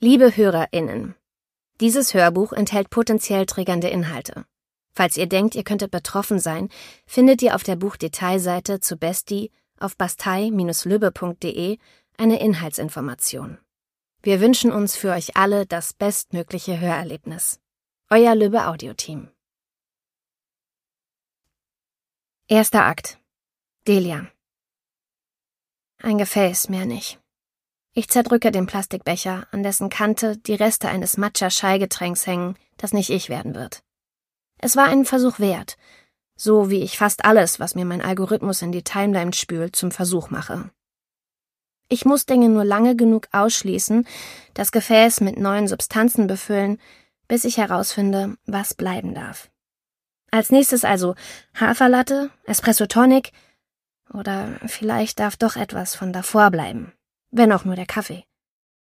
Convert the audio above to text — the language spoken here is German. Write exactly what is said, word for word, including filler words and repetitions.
Liebe HörerInnen, dieses Hörbuch enthält potenziell triggernde Inhalte. Falls ihr denkt, ihr könntet betroffen sein, findet ihr auf der Buchdetailseite zu Bestie auf bastei Bindestrich lübbe Punkt de eine Inhaltsinformation. Wir wünschen uns für euch alle das bestmögliche Hörerlebnis. Euer Lübbe Audioteam. Erster Akt. Delia. Ein Gefäß, mehr nicht. Ich zerdrücke den Plastikbecher, an dessen Kante die Reste eines Matcha-Chai-Getränks hängen, das nicht ich werden wird. Es war einen Versuch wert, so wie ich fast alles, was mir mein Algorithmus in die Timeline spült, zum Versuch mache. Ich muss Dinge nur lange genug ausschließen, das Gefäß mit neuen Substanzen befüllen, bis ich herausfinde, was bleiben darf. Als nächstes also Haferlatte, Espresso Tonic oder vielleicht darf doch etwas von davor bleiben, wenn auch nur der Kaffee.